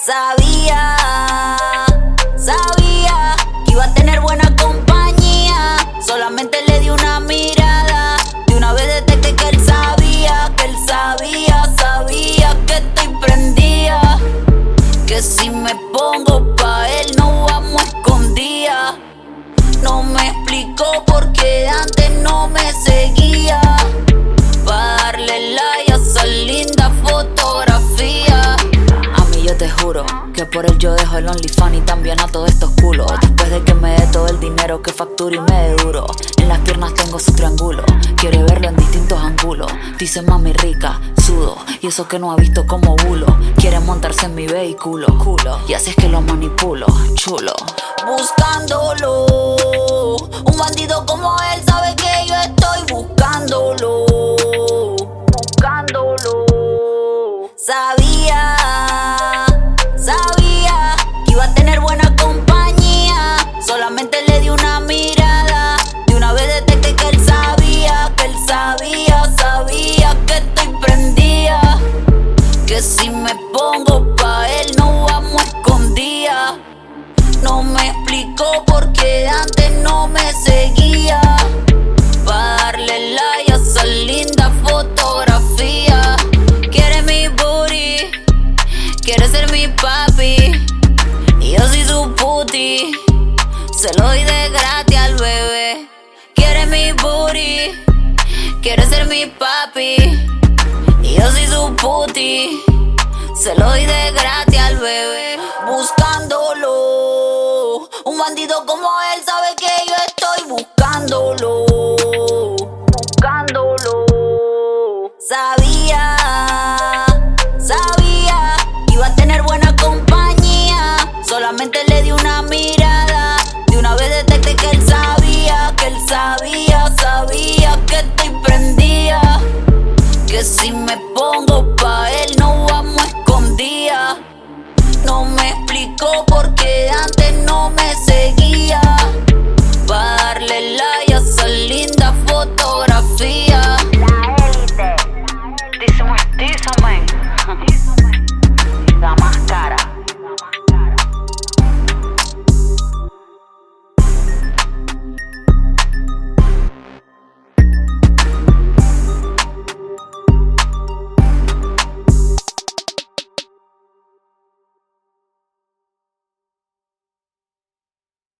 Sabía que iba a tener buena compañía. Solamente le di una mirada. De una vez detecté que él sabía que estoy prendida. Que si me pongo pa' él no vamos a escondida. No me explicó por qué antes no me seguía. Pa' darle like a esa linda fotografía. A mí yo te juro que por él yo dejo el OnlyFans y también a todos estos culos. Después de que me dé todo el dinero que facturo y me dé duro. En las piernas tengo su triángulo, quiere verlo en distintos ángulos. Dice mami rica, sudo, y eso que no ha visto como bulo. Quiere montarse en mi vehículo, culo, y así es que lo manipulo, chulo. Buscándolo, un bandido como él sabe que yo estoy buscándolo. Sabía que iba a tener buena compañía. Solamente le di una mirada. De una vez detecté que él sabía que estoy prendida. Que si me pongo pa' él no vamos a escondida. No me explicó por qué antes no me seguía. Pa' darle like a esa linda fotografía. Quiere mi booty, quiere ser mi papi, y yo soy su puti, se lo doy de gratis al bebé. Quiere mi booty, quiere ser mi papi, y yo soy su puti, se lo doy de gratis al bebé. Buscándolo, un bandido como él sabe que yo estoy buscándolo. Sabía que iba a tener buena compañía. Solamente le di una mirada. De una vez detecté que él sabía que estoy prendida. Que si me pongo pa' él no vamos a escondida. No me explicó por qué antes no me seguía.